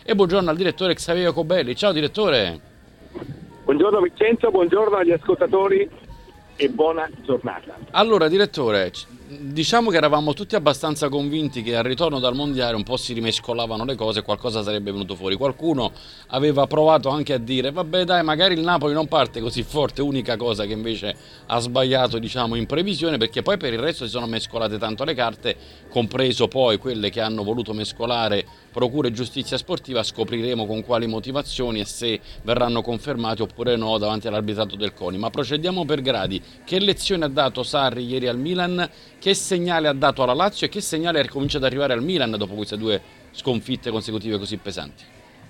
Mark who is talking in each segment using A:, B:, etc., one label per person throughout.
A: e buongiorno al direttore Xavier Cobelli. Ciao direttore.
B: Buongiorno Vincenzo, buongiorno agli ascoltatori e buona giornata.
A: Allora direttore, diciamo che eravamo tutti abbastanza convinti che al ritorno dal mondiale un po' si rimescolavano le cose e qualcosa sarebbe venuto fuori. Qualcuno aveva provato anche a dire vabbè dai, magari il Napoli non parte così forte, unica cosa che invece ha sbagliato diciamo in previsione, perché poi per il resto si sono mescolate tanto le carte, compreso poi quelle che hanno voluto mescolare Procura e Giustizia Sportiva. Scopriremo con quali motivazioni e se verranno confermati oppure no davanti all'arbitrato del CONI. Ma procediamo per gradi. Che lezione ha dato Sarri ieri al Milan? Che segnale ha dato alla Lazio e che segnale comincia ad arrivare al Milan dopo queste due sconfitte consecutive così pesanti?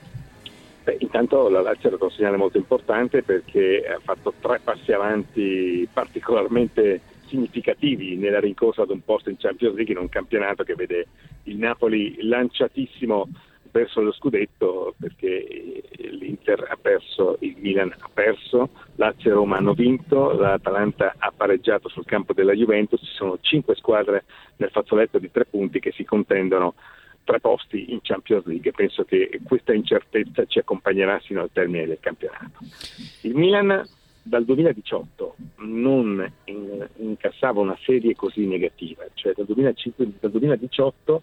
B: Intanto la Lazio ha dato un segnale molto importante perché ha fatto 3 passi avanti particolarmente significativi nella rincorsa ad un posto in Champions League, in un campionato che vede il Napoli lanciatissimo verso lo scudetto, perché l'Inter ha perso, il Milan ha perso, Lazio e Roma hanno vinto, l'Atalanta ha pareggiato sul campo della Juventus. Ci sono 5 squadre nel fazzoletto di 3 punti che si contendono 3 posti in Champions League. Penso che questa incertezza ci accompagnerà sino al termine del campionato. Il Milan dal 2018 non incassava una serie così negativa, cioè dal 2018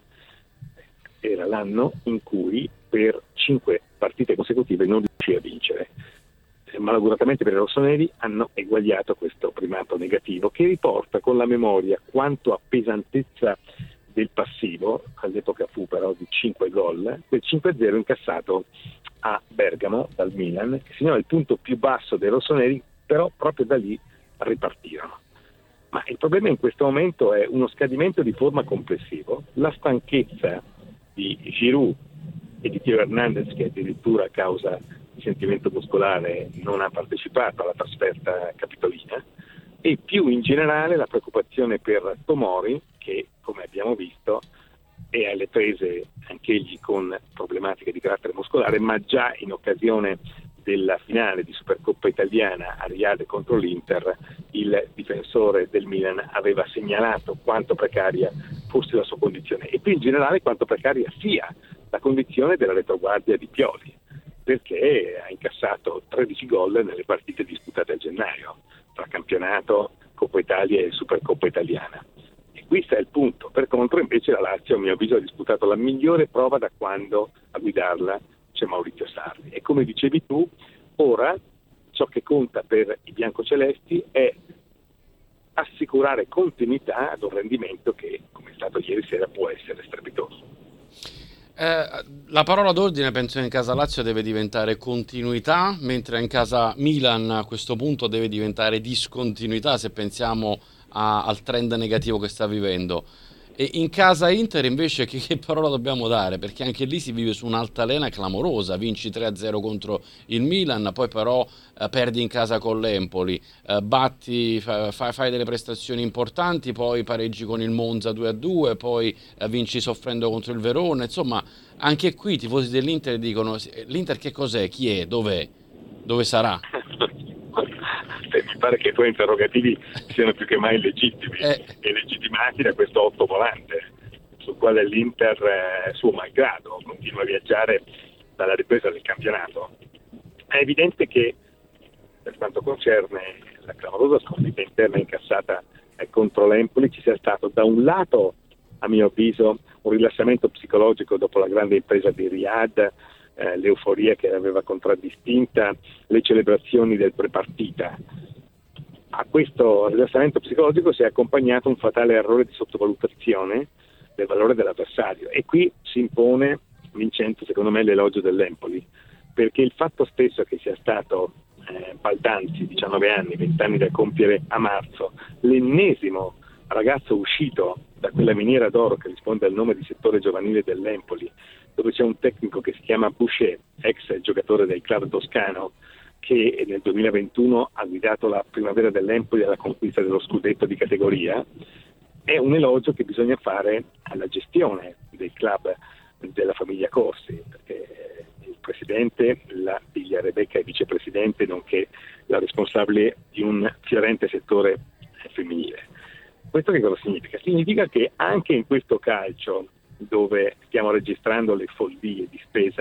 B: era l'anno in cui per 5 partite consecutive non riusciva a vincere. Malauguratamente per i rossoneri hanno eguagliato questo primato negativo, che riporta con la memoria quanto a pesantezza del passivo, all'epoca fu però di 5 gol, quel 5-0 incassato a Bergamo dal Milan, che segnava il punto più basso dei rossoneri, però proprio da lì ripartirono. Ma il problema in questo momento è uno scadimento di forma complessivo, la stanchezza di Giroud e di Theo Hernandez, che addirittura a causa di sentimento muscolare non ha partecipato alla trasferta capitolina, e più in generale la preoccupazione per Tomori, che come abbiamo visto è alle prese anch'egli con problematiche di carattere muscolare, ma già in occasione della finale di Supercoppa italiana a Riyadh contro l'Inter il difensore del Milan aveva segnalato quanto precaria fosse la sua condizione e più in generale quanto precaria sia la condizione della retroguardia di Pioli, perché ha incassato 13 gol nelle partite disputate a gennaio tra campionato, Coppa Italia e Supercoppa italiana. E qui sta il punto. Per contro invece la Lazio a mio avviso ha disputato la migliore prova da quando a guidarla c'è Maurizio Sarri, e come dicevi tu, ora ciò che conta per i biancocelesti è assicurare continuità ad un rendimento che, come è stato ieri sera, può essere strepitoso.
A: La parola d'ordine penso in casa Lazio deve diventare continuità, mentre in casa Milan a questo punto deve diventare discontinuità, se pensiamo al trend negativo che sta vivendo. E in casa Inter invece che parola dobbiamo dare? Perché anche lì si vive su un'altalena clamorosa, vinci 3-0 contro il Milan, poi però perdi in casa con l'Empoli, fai delle prestazioni importanti, poi pareggi con il Monza 2-2, poi vinci soffrendo contro il Verona. Insomma, anche qui i tifosi dell'Inter dicono l'Inter che cos'è? Chi è? Dov'è? Dove sarà?
B: Mi pare che i tuoi interrogativi siano più che mai legittimi e legittimati da questo otto volante sul quale l'Inter, suo malgrado, continua a viaggiare dalla ripresa del campionato. È evidente che per quanto concerne la clamorosa sconfitta interna incassata contro l'Empoli ci sia stato da un lato, a mio avviso, un rilassamento psicologico dopo la grande impresa di Riyadh, l'euforia che aveva contraddistinta le celebrazioni del prepartita. A questo rilassamento psicologico si è accompagnato un fatale errore di sottovalutazione del valore dell'avversario, e qui si impone, Vincenzo, secondo me l'elogio dell'Empoli, perché il fatto stesso che sia stato Baldanzi, 19 anni, 20 anni da compiere a marzo, l'ennesimo ragazzo uscito da quella miniera d'oro che risponde al nome di settore giovanile dell'Empoli, dove c'è un tecnico che si chiama Boucher, ex giocatore del club toscano, che nel 2021 ha guidato la primavera dell'Empoli alla conquista dello scudetto di categoria, è un elogio che bisogna fare alla gestione del club della famiglia Corsi, perché il presidente, la figlia Rebecca è vicepresidente, nonché la responsabile di un fiorente settore femminile. Questo che cosa significa? Significa che anche in questo calcio, dove stiamo registrando le follie di spesa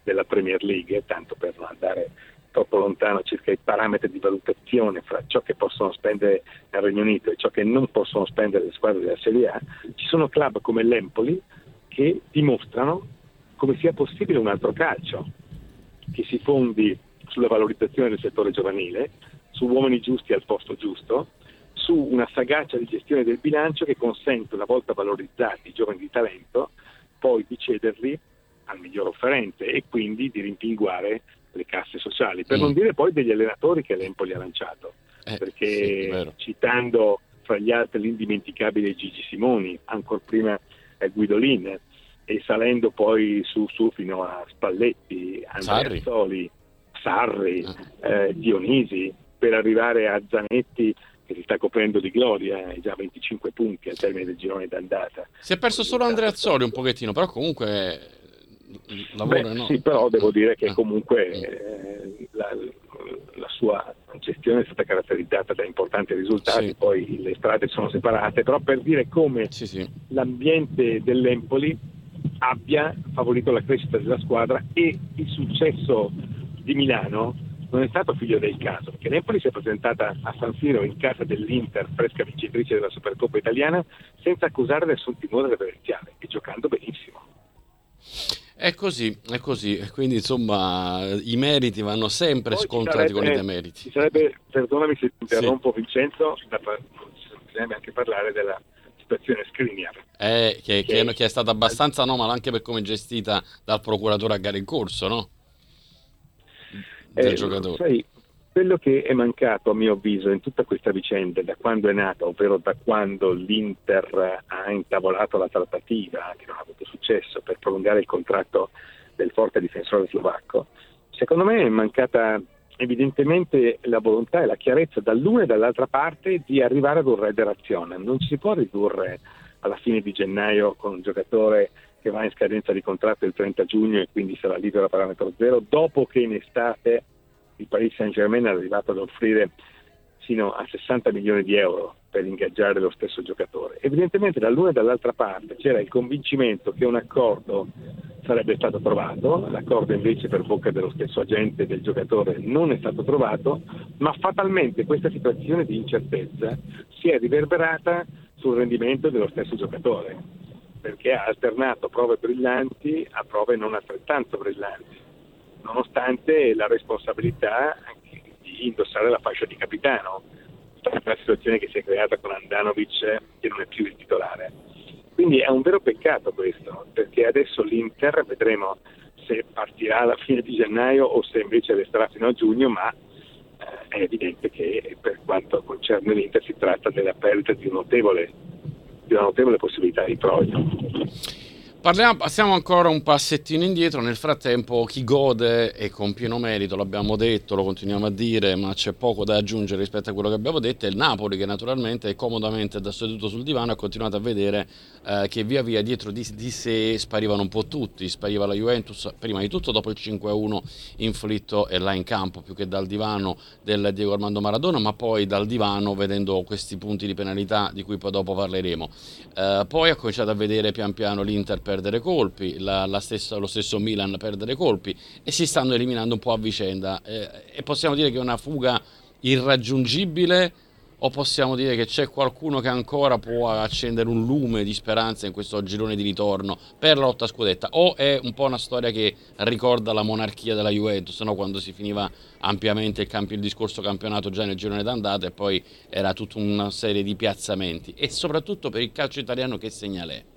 B: della Premier League, tanto per non andare troppo lontano circa i parametri di valutazione fra ciò che possono spendere nel Regno Unito e ciò che non possono spendere le squadre della Serie A, ci sono club come l'Empoli che dimostrano come sia possibile un altro calcio, che si fondi sulla valorizzazione del settore giovanile, su uomini giusti al posto giusto, su una sagacia di gestione del bilancio che consente, una volta valorizzati i giovani di talento, poi di cederli al miglior offerente e quindi di rimpinguare le casse sociali, per non dire poi degli allenatori che l'Empoli ha lanciato, perché citando fra gli altri l'indimenticabile Gigi Simoni, ancora prima Guidolin, e salendo poi su fino a Spalletti, Andrea Soli, Sarri, Dionisi, per arrivare a Zanetti che si sta coprendo di gloria, è già 25 punti al termine del girone d'andata.
A: Si è perso solo Andrea Soli un pochettino, però comunque lavora, no?
B: Sì, però devo dire che comunque la sua gestione è stata caratterizzata da importanti risultati, poi le strade sono separate, però per dire come l'ambiente dell'Empoli abbia favorito la crescita della squadra e il successo di Milano non è stato figlio del caso, perché l'Empoli si è presentata a San Siro in casa dell'Inter, fresca vincitrice della Supercoppa italiana, senza accusare nessun timore reverenziale e giocando benissimo.
A: È così, quindi insomma i meriti vanno sempre scontrati con i demeriti.
B: Ci sarebbe, perdonami se ti interrompo Vincenzo, bisognerebbe anche parlare della situazione Skriniar.
A: Che è stata abbastanza anomala anche per come è gestita dal procuratore a gara in corso, no? Del giocatore.
B: Sai, quello che è mancato a mio avviso in tutta questa vicenda da quando è nata, ovvero da quando l'Inter ha intavolato la trattativa, che non ha avuto successo, per prolungare il contratto del forte difensore slovacco, secondo me è mancata evidentemente la volontà e la chiarezza dall'una e dall'altra parte di arrivare ad un redere azione. Non ci si può ridurre alla fine di gennaio con un giocatore che va in scadenza di contratto il 30 giugno e quindi sarà libero a parametro zero, dopo che in estate il Paris Saint-Germain è arrivato ad offrire sino a 60 milioni di euro per ingaggiare lo stesso giocatore. Evidentemente dall'una e dall'altra parte c'era il convincimento che un accordo sarebbe stato trovato, l'accordo invece per bocca dello stesso agente del giocatore non è stato trovato, ma fatalmente questa situazione di incertezza si è riverberata sul rendimento dello stesso giocatore, perché ha alternato prove brillanti a prove non altrettanto brillanti, nonostante la responsabilità di indossare la fascia di capitano, la situazione che si è creata con Andanovic che non è più il titolare. Quindi è un vero peccato questo, perché adesso l'Inter vedremo se partirà alla fine di gennaio o se invece resterà fino a giugno, ma è evidente che per quanto concerne l'Inter si tratta della perdita di una notevole possibilità di proio.
A: Passiamo ancora un passettino indietro. Nel frattempo chi gode e con pieno merito, l'abbiamo detto, lo continuiamo a dire, ma c'è poco da aggiungere rispetto a quello che abbiamo detto, è il Napoli, che naturalmente è comodamente da seduto sul divano ha continuato a vedere che via via dietro di sé sparivano un po' tutti. Spariva la Juventus prima di tutto dopo il 5-1 inflitto là in campo, più che dal divano del Diego Armando Maradona, ma poi dal divano vedendo questi punti di penalità di cui poi dopo parleremo. Poi ha cominciato a vedere pian piano l'Inter perdere colpi, lo stesso Milan perdere colpi, e si stanno eliminando un po' a vicenda, e possiamo dire che è una fuga irraggiungibile, o possiamo dire che c'è qualcuno che ancora può accendere un lume di speranza in questo girone di ritorno per la lotta scudetta, o è un po' una storia che ricorda la monarchia della Juventus, no? Quando si finiva ampiamente il discorso campionato già nel girone d'andata e poi era tutta una serie di piazzamenti. E soprattutto per il calcio italiano che segnale è?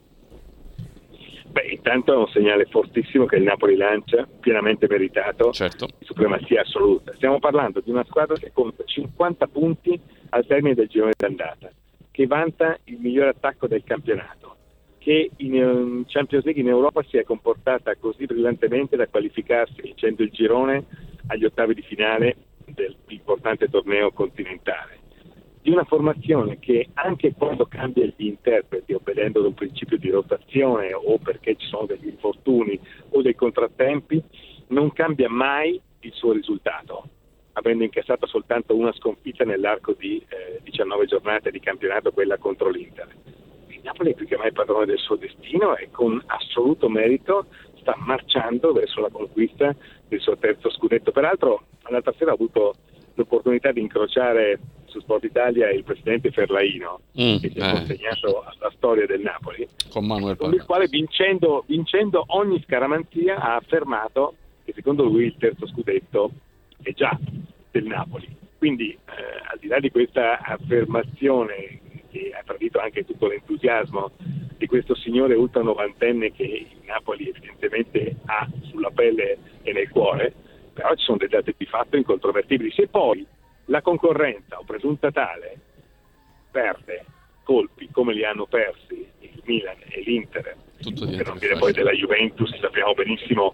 B: Intanto è un segnale fortissimo che il Napoli lancia, pienamente meritato,
A: certo,
B: di supremazia assoluta. Stiamo parlando di una squadra che conta 50 punti al termine del girone d'andata, che vanta il miglior attacco del campionato, che in Champions League in Europa si è comportata così brillantemente da qualificarsi vincendo il girone agli ottavi di finale dell'importante torneo continentale, di una formazione che anche quando cambia gli interpreti, obbedendo ad un principio di rotazione o perché ci sono degli infortuni o dei contrattempi, non cambia mai il suo risultato, avendo incassato soltanto una sconfitta nell'arco di 19 giornate di campionato, quella contro l'Inter. Il Napoli è più che mai padrone del suo destino e con assoluto merito sta marciando verso la conquista del suo terzo scudetto. Peraltro l'altra sera ho avuto l'opportunità di incrociare su Sport Italia il presidente Ferlaino, che si è consegnato alla storia del Napoli, con il quale vincendo ogni scaramanzia ha affermato che secondo lui il terzo scudetto è già del Napoli. Quindi al di là di questa affermazione che ha tradito anche tutto l'entusiasmo di questo signore ultra novantenne che il Napoli evidentemente ha sulla pelle e nel cuore, però ci sono dei dati di fatto incontrovertibili. Se poi la concorrenza o presunta tale perde colpi come li hanno persi il Milan e l'Inter, per non dire poi della Juventus, sappiamo benissimo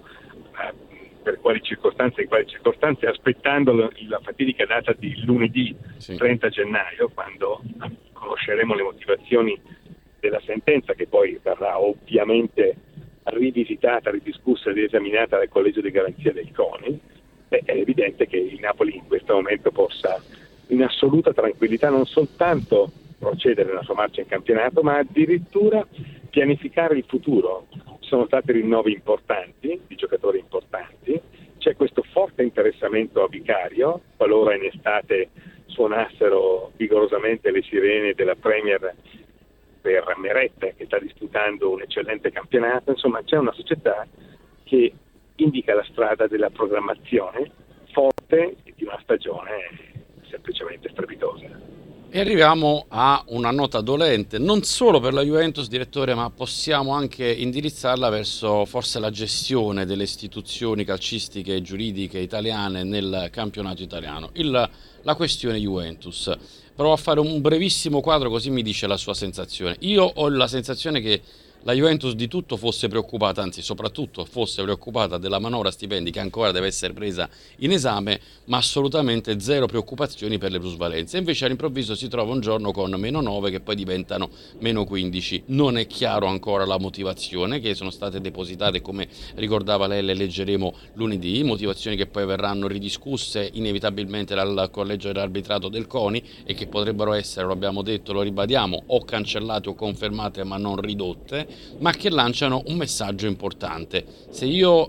B: per quali circostanze, in quali circostanze, aspettando la fatidica data di lunedì 30 gennaio, quando conosceremo le motivazioni della sentenza, che poi verrà ovviamente rivisitata, ridiscussa e riesaminata dal Collegio di Garanzia del CONI. È evidente che il Napoli in questo momento possa in assoluta tranquillità non soltanto procedere nella sua marcia in campionato, ma addirittura pianificare il futuro. Ci sono stati rinnovi importanti, di giocatori importanti, c'è questo forte interessamento a Vicario, qualora in estate suonassero vigorosamente le sirene della Premier per Meret, che sta disputando un eccellente campionato. Insomma, c'è una società che indica la strada della programmazione forte e di una stagione semplicemente strepitosa.
A: E arriviamo a una nota dolente, non solo per la Juventus, direttore, ma possiamo anche indirizzarla verso forse la gestione delle istituzioni calcistiche e giuridiche italiane nel campionato italiano. La questione Juventus. Provo a fare un brevissimo quadro, così mi dice la sua sensazione. Io ho la sensazione che la Juventus di tutto fosse preoccupata, anzi soprattutto fosse preoccupata della manovra stipendi che ancora deve essere presa in esame, ma assolutamente zero preoccupazioni per le plusvalenze. Invece all'improvviso si trova un giorno con -9 che poi diventano -15. Non è chiaro ancora la motivazione, che sono state depositate, come ricordava lei, le leggeremo lunedì, motivazioni che poi verranno ridiscusse inevitabilmente dal collegio dell'arbitrato del CONI e che potrebbero essere, lo abbiamo detto, lo ribadiamo, o cancellate o confermate ma non ridotte, ma che lanciano un messaggio importante. Se io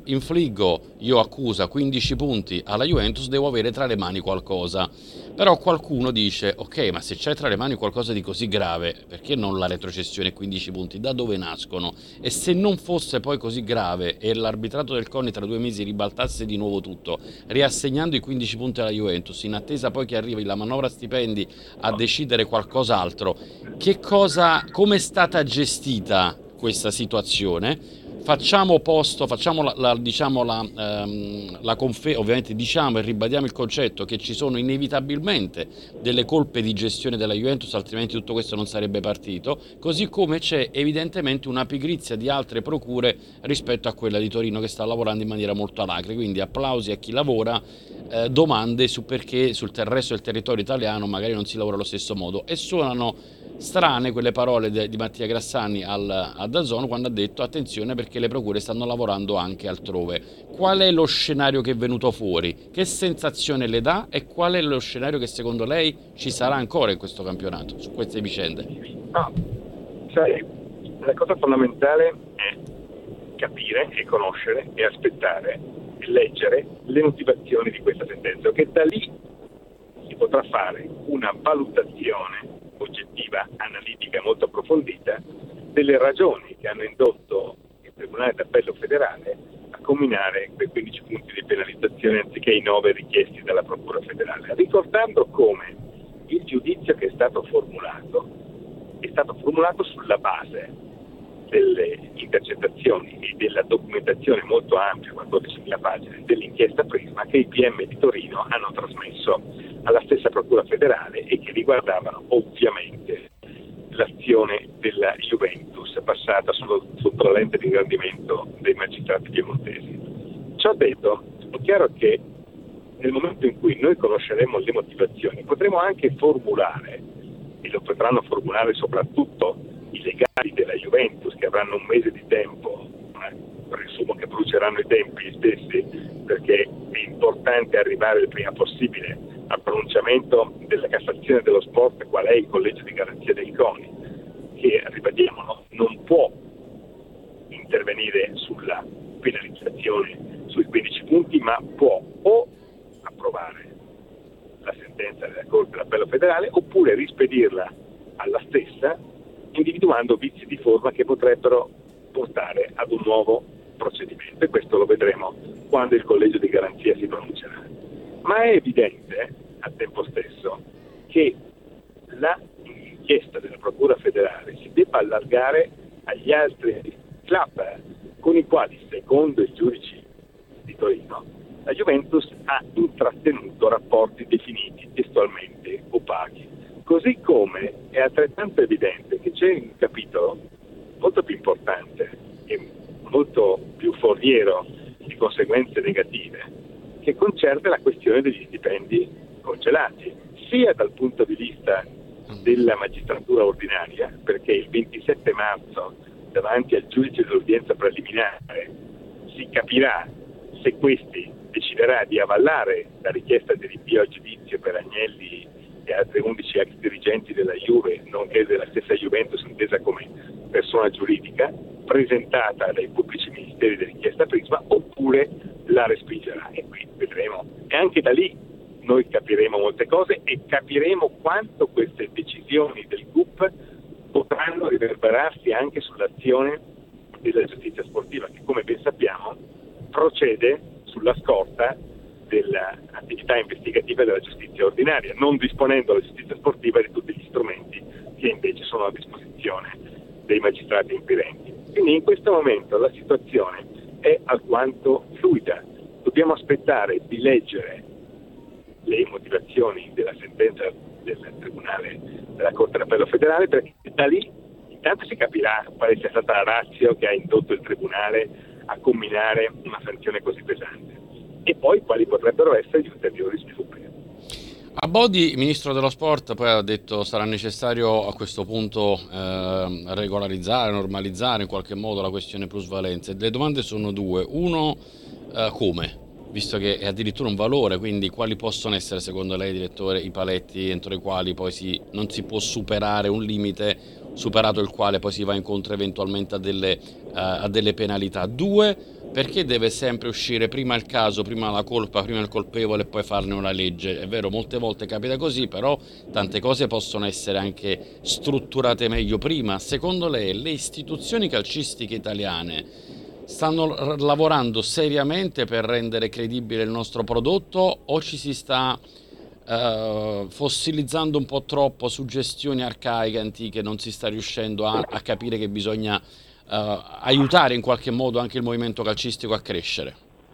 A: accusa 15 punti alla Juventus, devo avere tra le mani qualcosa. Però qualcuno dice, ok, ma se c'è tra le mani qualcosa di così grave, perché non la retrocessione 15 punti? Da dove nascono? E se non fosse poi così grave e l'arbitrato del CONI tra 2 mesi ribaltasse di nuovo tutto, riassegnando i 15 punti alla Juventus, in attesa poi che arrivi la manovra stipendi a decidere qualcos'altro, come è stata gestita questa situazione? Facciamo ovviamente diciamo e ribadiamo il concetto che ci sono inevitabilmente delle colpe di gestione della Juventus, altrimenti tutto questo non sarebbe partito, così come c'è evidentemente una pigrizia di altre procure rispetto a quella di Torino, che sta lavorando in maniera molto alacre. Quindi applausi a chi lavora, domande su perché sul resto del territorio italiano magari non si lavora allo stesso modo. E suonano strane quelle parole di Mattia Grassani a DAZN quando ha detto attenzione perché le procure stanno lavorando anche altrove. Qual è lo scenario che è venuto fuori? Che sensazione le dà e qual è lo scenario che secondo lei ci sarà ancora in questo campionato su queste vicende?
B: Sai, la cosa fondamentale è capire e conoscere e aspettare e leggere le motivazioni di questa sentenza, che da lì si potrà fare una valutazione oggettiva, analitica molto approfondita delle ragioni che hanno indotto il Tribunale d'Appello federale a comminare quei 15 punti di penalizzazione anziché i 9 richiesti dalla Procura federale, ricordando come il giudizio che è stato formulato sulla base delle intercettazioni e della documentazione molto ampia, 14.000 pagine, dell'inchiesta Prisma che i PM di Torino hanno trasmesso alla stessa Procura federale e che riguardavano ovviamente l'azione della Juventus passata sotto la lente di ingrandimento dei magistrati piemontesi. Ciò detto, è chiaro che nel momento in cui noi conosceremo le motivazioni potremo anche formulare, e lo potranno formulare soprattutto i legali della Juventus, che avranno un mese di tempo, presumo che bruceranno i tempi stessi, perché è importante arrivare il prima possibile al pronunciamento della Cassazione dello Sport, qual è il collegio di garanzia dei CONI, che, ribadiamolo, non può intervenire sulla penalizzazione sui 15 punti, ma può o approvare la sentenza della Corte d'Appello federale oppure rispedirla alla stessa, individuando vizi di forma che potrebbero portare ad un nuovo procedimento, e questo lo vedremo quando il collegio di garanzia si pronuncerà. Ma è evidente al tempo stesso che la inchiesta della Procura federale si debba allargare agli altri club con i quali, secondo i giudici di Torino, la Juventus ha intrattenuto rapporti definiti testualmente opachi. Così come è altrettanto evidente che c'è un capitolo molto più importante e molto più foriero di conseguenze negative, che concerne la questione degli stipendi congelati, sia dal punto di vista della magistratura ordinaria, perché il 27 marzo davanti al giudice dell'udienza preliminare si capirà se questi deciderà di avallare la richiesta di rinvio a giudizio per Agnelli e altri 11 ex dirigenti della Juve, nonché della stessa Juventus intesa come persona giuridica, presentata dai pubblici ministeri dell'inchiesta Prisma, oppure la respingerà. E qui vedremo. E anche da lì noi capiremo molte cose e capiremo quanto queste decisioni del GUP potranno riverberarsi anche sull'azione della giustizia sportiva, che come ben sappiamo procede sulla scorta dell'attività investigativa della giustizia ordinaria, non disponendo la giustizia sportiva di tutti gli strumenti che invece sono a disposizione dei magistrati inquirenti. Quindi in questo momento la situazione è alquanto fluida. Dobbiamo aspettare di leggere le motivazioni della sentenza del Tribunale della Corte d'Appello federale, perché da lì intanto si capirà quale sia stata la ratio che ha indotto il Tribunale a comminare una sanzione così pesante, e poi quali potrebbero essere gli ulteriori sviluppi.
A: Abodi, ministro dello sport, poi ha detto sarà necessario a questo punto regolarizzare, normalizzare in qualche modo la questione plusvalenze. Le domande sono due. Uno, come? Visto che è addirittura un valore, quindi quali possono essere secondo lei, direttore, i paletti entro i quali poi non si può superare un limite, superato il quale poi si va incontro eventualmente a delle penalità? Due, perché deve sempre uscire prima il caso, prima la colpa, prima il colpevole e poi farne una legge? È vero, molte volte capita così, però tante cose possono essere anche strutturate meglio prima. Secondo lei le istituzioni calcistiche italiane stanno lavorando seriamente per rendere credibile il nostro prodotto, o ci si sta fossilizzando un po' troppo su gestioni arcaiche, antiche, non si sta riuscendo a capire che bisogna aiutare in qualche modo anche il movimento calcistico a crescere?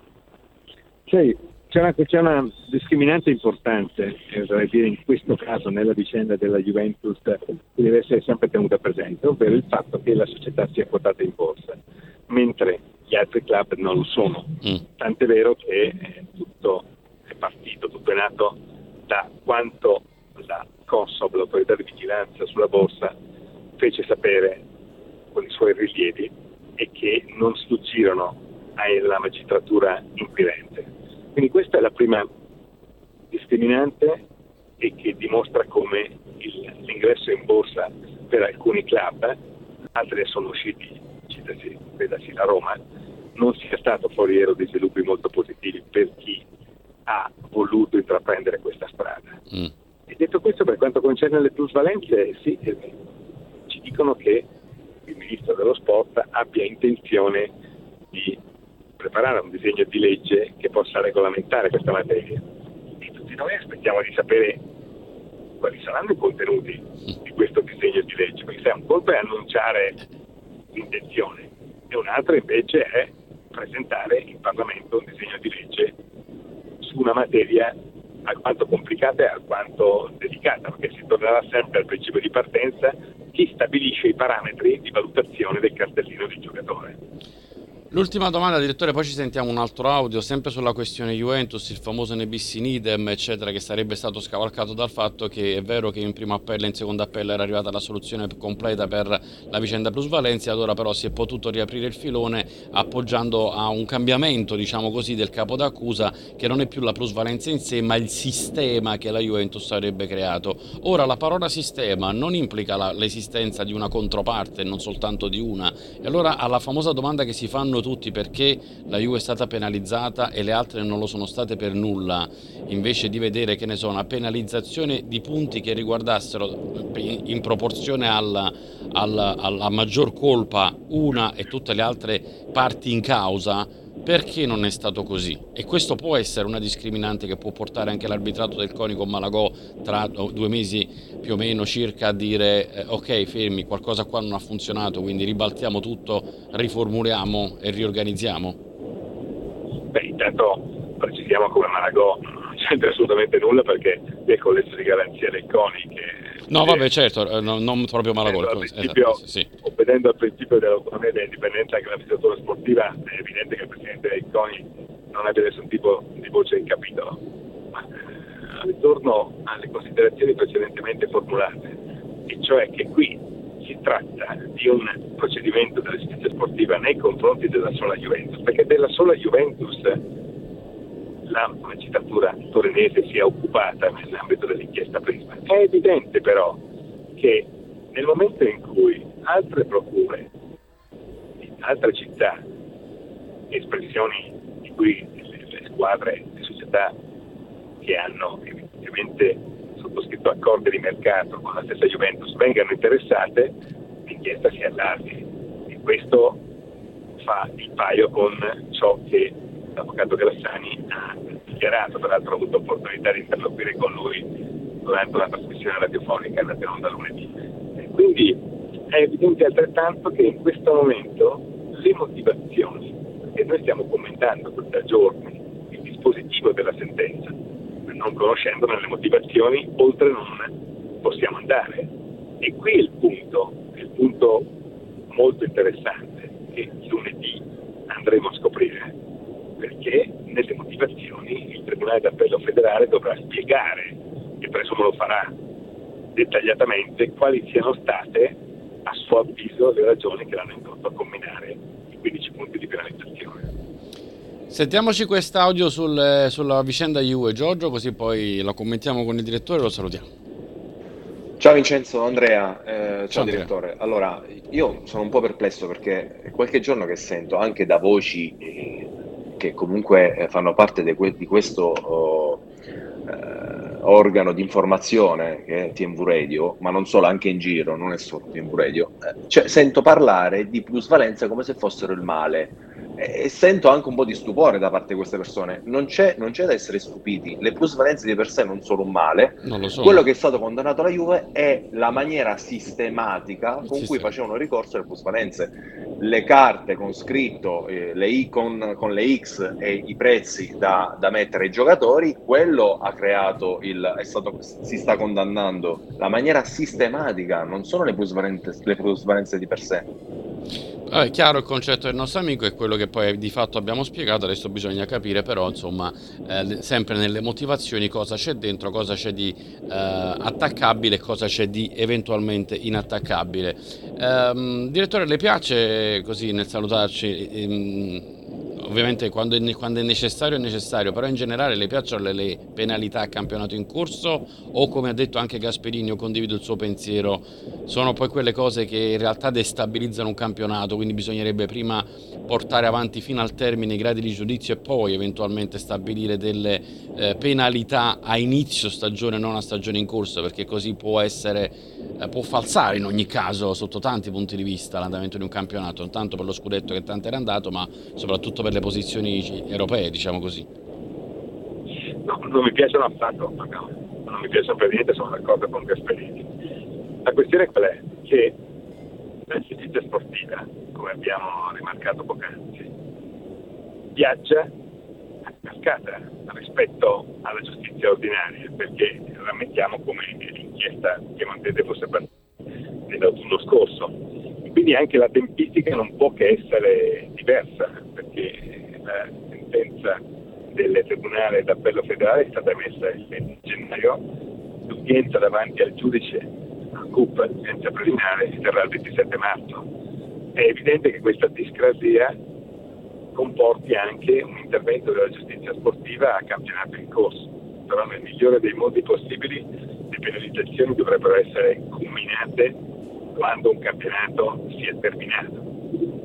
B: C'è una discriminante importante, vorrei dire in questo caso nella vicenda della Juventus, che deve essere sempre tenuta presente, ovvero il fatto che la società sia quotata in borsa, mentre gli altri club non lo sono. Tant'è vero che tutto è partito, tutto è nato da quanto la Consob, l'autorità di vigilanza sulla borsa, fece sapere con i suoi rilievi e che non sfuggirono alla magistratura inquirente. Quindi questa è la prima discriminante, e che dimostra come l'ingresso in borsa per alcuni club, altri sono usciti, vedasi la Roma, non sia stato foriero di sviluppi molto positivi per chi ha voluto intraprendere questa strada. E detto questo, per quanto concerne le plusvalenze, sì, ci dicono che il ministro dello sport abbia intenzione di preparare un disegno di legge che possa regolamentare questa materia, e tutti noi aspettiamo di sapere quali saranno i contenuti di questo disegno di legge, perché se un conto è annunciare l'intenzione e un altro invece è presentare in Parlamento un disegno di legge su una materia alquanto complicata e alquanto delicata, perché si tornerà sempre al principio di partenza: chi stabilisce i parametri di valutazione del cartellino di giocatore.
A: L'ultima domanda, direttore, poi ci sentiamo un altro audio, sempre sulla questione Juventus, il famoso ne bis in idem, eccetera, che sarebbe stato scavalcato dal fatto che è vero che in primo appello e in secondo appello era arrivata la soluzione completa per la vicenda plusvalenze, ad ora però si è potuto riaprire il filone appoggiando a un cambiamento, diciamo così, del capo d'accusa, che non è più la plusvalenza in sé, ma il sistema che la Juventus avrebbe creato. Ora la parola sistema non implica l'esistenza di una controparte, non soltanto di una, e allora alla famosa domanda che si fanno tutti perché la Juve è stata penalizzata e le altre non lo sono state per nulla, invece di vedere, che ne so, una penalizzazione di punti che riguardassero in proporzione alla maggior colpa una e tutte le altre parti in causa, perché non è stato così? E questo può essere una discriminante che può portare anche l'arbitrato del CONI con Malagò tra 2 mesi più o meno circa a dire ok, fermi, qualcosa qua non ha funzionato, quindi ribaltiamo tutto, riformuliamo e riorganizziamo?
B: Beh, intanto precisiamo come Malagò non c'entra assolutamente nulla, perché è collesso di garanzia del CONI che...
A: No, vabbè, certo, non proprio Malagò. Esatto, sì.
B: Obbedendo al principio dell'autonomia e dell'indipendenza anche della magistratura sportiva, è evidente che il Presidente del CONI non abbia nessun tipo di voce in capitolo. Ma ritorno alle considerazioni precedentemente formulate, e cioè che qui si tratta di un procedimento della giustizia sportiva nei confronti della sola Juventus, perché della sola Juventus la magistratura torinese si è occupata nell'ambito dell'inchiesta Prisma. È evidente però che nel momento in cui altre procure in altre città, espressioni di cui le squadre, le società che hanno evidentemente sottoscritto accordi di mercato con la stessa Juventus, vengano interessate, l'inchiesta si allarghi, e questo fa il paio con ciò che l'avvocato Grassani ha dichiarato. Peraltro ho avuto opportunità di interloquire con lui durante una trasmissione radiofonica andata in onda lunedì. E quindi è evidente altrettanto che in questo momento le motivazioni, e noi stiamo commentando da giorni il dispositivo della sentenza, non conoscendone le motivazioni, oltre non possiamo andare. E qui è il punto molto interessante che lunedì andremo a scoprire, perché nelle motivazioni il Tribunale d'Appello federale dovrà spiegare, e presumo lo farà dettagliatamente, quali siano state a suo avviso le ragioni che l'hanno indotto a comminare i 15 punti di penalizzazione.
A: Sentiamoci quest'audio sulla vicenda Juve, Giorgio, così poi la commentiamo con il direttore e lo salutiamo.
C: Ciao Vincenzo, Andrea, ciao
A: Andrea.
C: direttore. Allora, io sono un po' perplesso perché è qualche giorno che sento anche da voci che comunque fanno parte di questo organo di informazione che è TMV Radio, ma non solo, anche in giro, non è solo TMV Radio, cioè, sento parlare di plusvalenza come se fossero il male. E sento anche un po' di stupore da parte di queste persone. Non c'è da essere stupiti. Le plusvalenze di per sé non sono un male.
A: Non lo so.
C: Quello che è stato condannato alla Juve è la maniera sistematica con cui facevano ricorso alle plusvalenze. Le carte con scritto con le X e i prezzi da mettere ai giocatori, quello ha creato si sta condannando la maniera sistematica, non sono le plusvalenze di per sé.
A: È chiaro, il concetto del nostro amico è quello che poi di fatto abbiamo spiegato. Adesso bisogna capire però, insomma, sempre nelle motivazioni cosa c'è dentro, cosa c'è di attaccabile e cosa c'è di eventualmente inattaccabile. Direttore, le piace così nel salutarci? Ovviamente quando è necessario, però in generale le piacciono le penalità a campionato in corso, o come ha detto anche Gasperini, io condivido il suo pensiero, sono poi quelle cose che in realtà destabilizzano un campionato, quindi bisognerebbe prima portare avanti fino al termine i gradi di giudizio e poi eventualmente stabilire delle penalità a inizio stagione, non a stagione in corso, perché così può falsare in ogni caso sotto tanti punti di vista l'andamento di un campionato, non tanto per lo scudetto che tanto era andato, ma soprattutto per le posizioni europee, diciamo così.
B: No, non mi piacciono affatto, non mi piacciono per niente, sono d'accordo con Gasperini. La questione qual è? Che la giustizia sportiva, come abbiamo rimarcato poc'anzi, viaggia a cascata rispetto alla giustizia ordinaria, perché ramentiamo come l'inchiesta piemontese fosse partita nell'autunno scorso, e quindi anche la tempistica non può che essere diversa, perché la sentenza del Tribunale d'Appello federale è stata emessa il 20 gennaio, l'udienza davanti al giudice CUP, l'udienza preliminare, si terrà il 27 marzo. È evidente che questa discrasia comporti anche un intervento della giustizia sportiva a campionato in corso, però nel migliore dei modi possibili le penalizzazioni dovrebbero essere comminate quando un campionato sia terminato.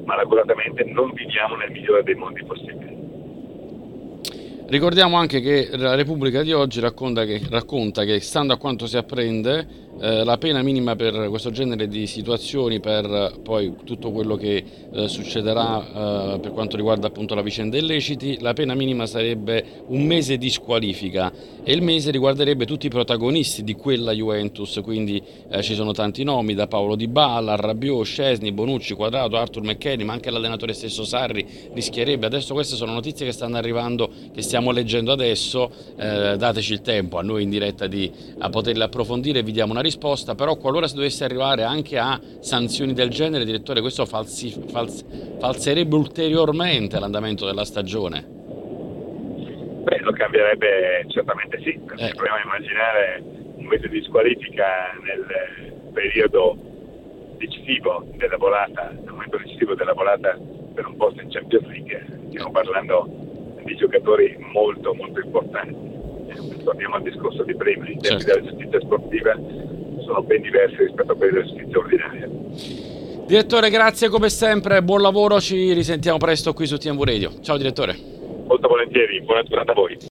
B: malauguratamente non viviamo nel migliore dei mondi possibili.
A: Ricordiamo anche che la Repubblica di oggi racconta che stando a quanto si apprende, la pena minima per questo genere di situazioni, per poi tutto quello che succederà per quanto riguarda appunto la vicenda illeciti, la pena minima sarebbe 1 mese di squalifica, e il mese riguarderebbe tutti i protagonisti di quella Juventus, quindi ci sono tanti nomi, da Paolo Dybala, Rabiot, Szczęsny, Bonucci, Quadrato, Arthur McKennie, ma anche l'allenatore stesso Sarri rischierebbe. Adesso queste sono notizie che stanno arrivando, che stiamo leggendo adesso, dateci il tempo a noi in diretta a poterle approfondire e vi diamo una risposta. Però qualora si dovesse arrivare anche a sanzioni del genere, direttore, questo falserebbe ulteriormente l'andamento della stagione.
B: Beh, lo cambierebbe certamente, sì, perché proviamo a immaginare un mese di squalifica nel periodo decisivo della volata, nel momento decisivo della volata per un posto in Champions League. Stiamo parlando di giocatori molto molto importanti. Torniamo al discorso di prima, i tempi della giustizia sportiva sono ben diversi rispetto a quelli della giustizia ordinaria.
A: Direttore, grazie come sempre, buon lavoro, ci risentiamo presto qui su TMV Radio. Ciao direttore.
B: Molto volentieri, buona giornata a voi.